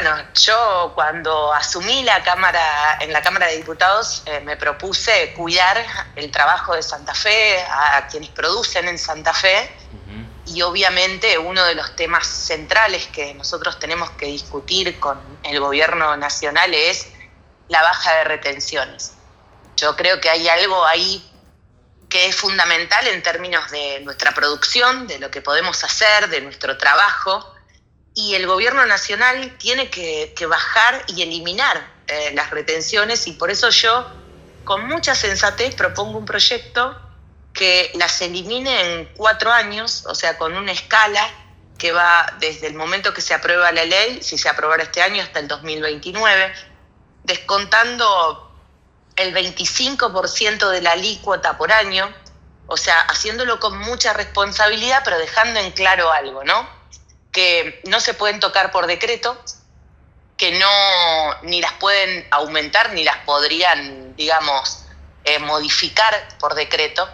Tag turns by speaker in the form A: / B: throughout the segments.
A: Bueno, yo cuando asumí en la Cámara de Diputados me propuse cuidar el trabajo de Santa Fe, a quienes producen en Santa Fe, y obviamente uno de los temas centrales que nosotros tenemos que discutir con el gobierno nacional es la baja de retenciones. Yo creo que hay algo ahí que es fundamental en términos de nuestra producción, de lo que podemos hacer, de nuestro trabajo, y el gobierno nacional tiene que bajar y eliminar las retenciones, y por eso yo, con mucha sensatez, propongo un proyecto que las elimine en 4 años, o sea, con una escala que va desde el momento que se aprueba la ley, si se aprobara este año, hasta el 2029, descontando el 25% de la alícuota por año, o sea, haciéndolo con mucha responsabilidad, pero dejando en claro algo, ¿no? Que no se pueden tocar por decreto, que no ni las pueden aumentar ni las podrían, digamos, modificar por decreto,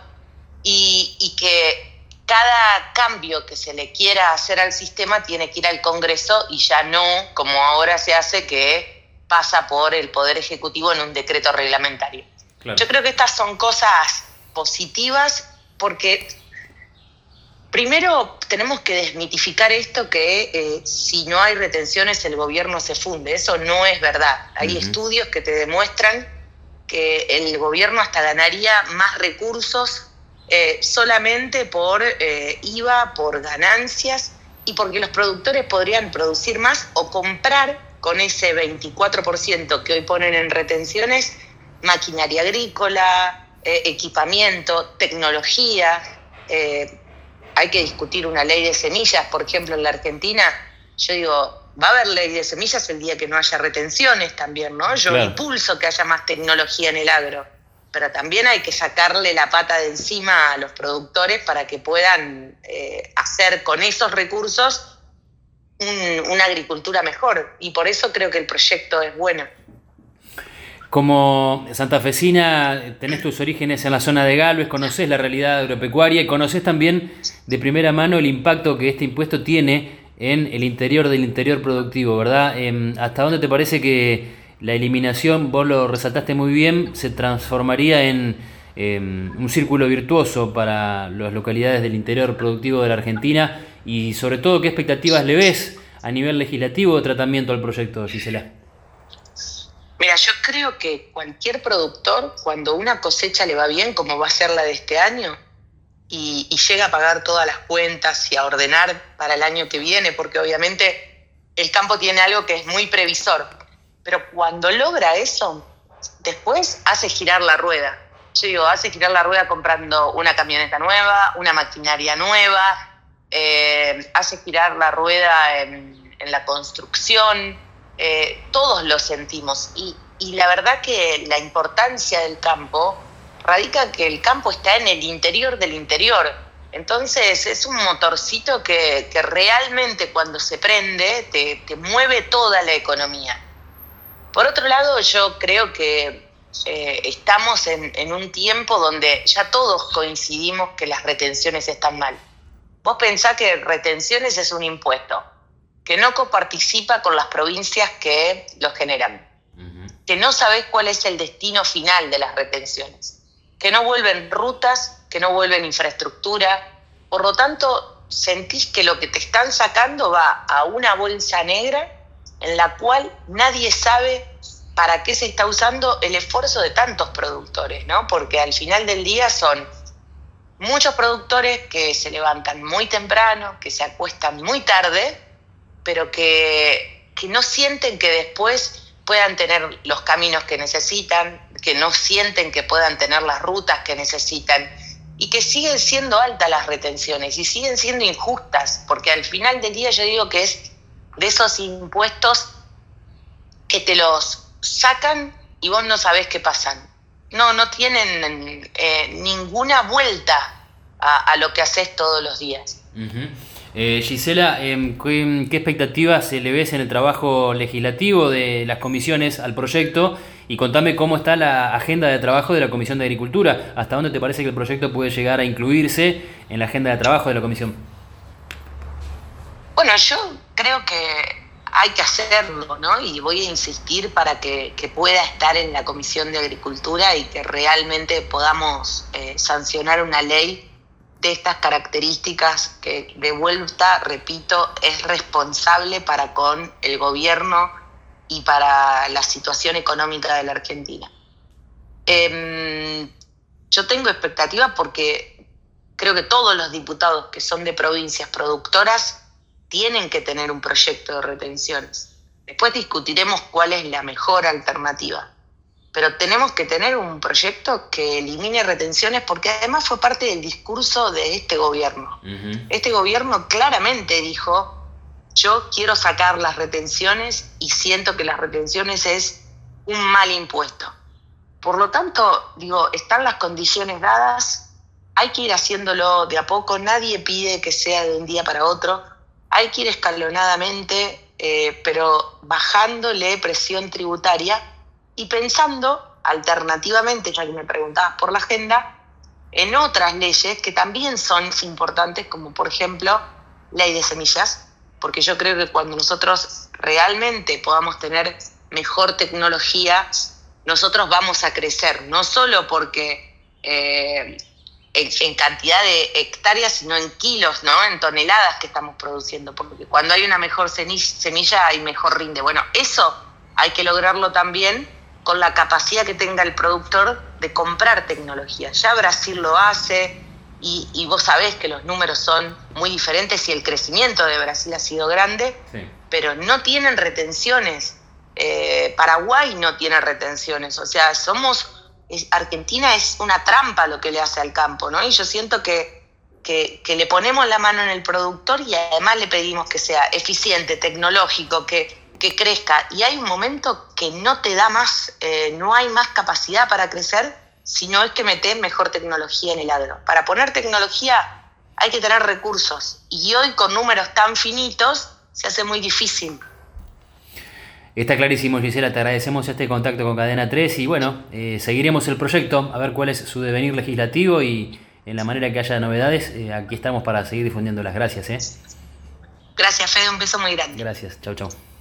A: y que cada cambio que se le quiera hacer al sistema tiene que ir al Congreso y ya no, como ahora se hace, que pasa por el Poder Ejecutivo en un decreto reglamentario. Claro. Yo creo que estas son cosas positivas porque primero tenemos que desmitificar esto que si no hay retenciones el gobierno se funde. Eso no es verdad. Hay estudios que te demuestran que el gobierno hasta ganaría más recursos solamente por IVA, por ganancias, y porque los productores podrían producir más o comprar con ese 24% que hoy ponen en retenciones, maquinaria agrícola, equipamiento, tecnología. Hay que discutir una ley de semillas, por ejemplo, en la Argentina. Yo digo, va a haber ley de semillas el día que no haya retenciones también, ¿no? Yo impulso que haya más tecnología en el agro, pero también hay que sacarle la pata de encima a los productores para que puedan hacer con esos recursos una agricultura mejor, y por eso creo que el proyecto es bueno.
B: Como santafesina, tenés tus orígenes en la zona de Galvez, conocés la realidad agropecuaria y conocés también de primera mano el impacto que este impuesto tiene en el interior del interior productivo, ¿verdad? ¿Hasta dónde te parece que la eliminación, vos lo resaltaste muy bien, se transformaría en un círculo virtuoso para las localidades del interior productivo de la Argentina? Y sobre todo, ¿qué expectativas le ves a nivel legislativo de tratamiento al proyecto, Gisela?
A: Mira, yo creo que cualquier productor, cuando una cosecha le va bien, como va a ser la de este año, y llega a pagar todas las cuentas y a ordenar para el año que viene, porque obviamente el campo tiene algo que es muy previsor, pero cuando logra eso, después hace girar la rueda. Yo digo, hace girar la rueda comprando una camioneta nueva, una maquinaria nueva, hace girar la rueda en la construcción. Todos lo sentimos, y la verdad que la importancia del campo radica que el campo está en el interior del interior. Entonces es un motorcito que realmente cuando se prende te mueve toda la economía. Por otro lado, yo creo que estamos en un tiempo donde ya todos coincidimos que las retenciones están mal. Vos pensás que retenciones es un impuesto que no coparticipa con las provincias que lo generan, que no sabés cuál es el destino final de las retenciones, que no vuelven rutas, que no vuelven infraestructura. Por lo tanto, sentís que lo que te están sacando va a una bolsa negra en la cual nadie sabe para qué se está usando el esfuerzo de tantos productores, ¿no? Porque al final del día son muchos productores que se levantan muy temprano, que se acuestan muy tarde, pero que no sienten que después puedan tener los caminos que necesitan, que no sienten que puedan tener las rutas que necesitan, y que siguen siendo altas las retenciones y siguen siendo injustas, porque al final del día yo digo que es de esos impuestos que te los sacan y vos no sabés qué pasan. No tienen ninguna vuelta a lo que haces todos los días.
B: Gisela, ¿qué expectativas le ves en el trabajo legislativo de las comisiones al proyecto? Y contame cómo está la agenda de trabajo de la Comisión de Agricultura. ¿Hasta dónde te parece que el proyecto puede llegar a incluirse en la agenda de trabajo de la Comisión?
A: Bueno, yo creo que hay que hacerlo, ¿no? Y voy a insistir para que pueda estar en la Comisión de Agricultura y que realmente podamos sancionar una ley de estas características que, de vuelta, repito, es responsable para con el gobierno y para la situación económica de la Argentina. Yo tengo expectativas porque creo que todos los diputados que son de provincias productoras tienen que tener un proyecto de retenciones. Después discutiremos cuál es la mejor alternativa. Pero tenemos que tener un proyecto que elimine retenciones porque además fue parte del discurso de este gobierno. Uh-huh. Este gobierno claramente dijo, yo quiero sacar las retenciones y siento que las retenciones es un mal impuesto. Por lo tanto, digo, están las condiciones dadas, hay que ir haciéndolo de a poco, nadie pide que sea de un día para otro, hay que ir escalonadamente, pero bajándole presión tributaria y pensando alternativamente, ya que me preguntabas por la agenda, en otras leyes que también son importantes, como por ejemplo ley de semillas, porque yo creo que cuando nosotros realmente podamos tener mejor tecnología, nosotros vamos a crecer, no solo porque en cantidad de hectáreas, sino en kilos, ¿no? En toneladas que estamos produciendo, porque cuando hay una mejor semilla hay mejor rinde. Bueno, eso hay que lograrlo también con la capacidad que tenga el productor de comprar tecnología. Ya Brasil lo hace y vos sabés que los números son muy diferentes y el crecimiento de Brasil ha sido grande, sí, pero no tienen retenciones. Paraguay no tiene retenciones, o sea, Argentina es una trampa lo que le hace al campo, ¿no? Y yo siento que le ponemos la mano en el productor y además le pedimos que sea eficiente, tecnológico, que crezca. Y hay un momento que no te da más, no hay más capacidad para crecer, sino es que metés mejor tecnología en el agro. Para poner tecnología hay que tener recursos y hoy con números tan finitos se hace muy difícil.
B: Está clarísimo, Gisela, te agradecemos este contacto con Cadena 3 y bueno, seguiremos el proyecto, a ver cuál es su devenir legislativo y en la manera que haya novedades, aquí estamos para seguir difundiéndolas. Gracias.
A: Gracias, Fede, un beso muy grande.
B: Gracias, chau.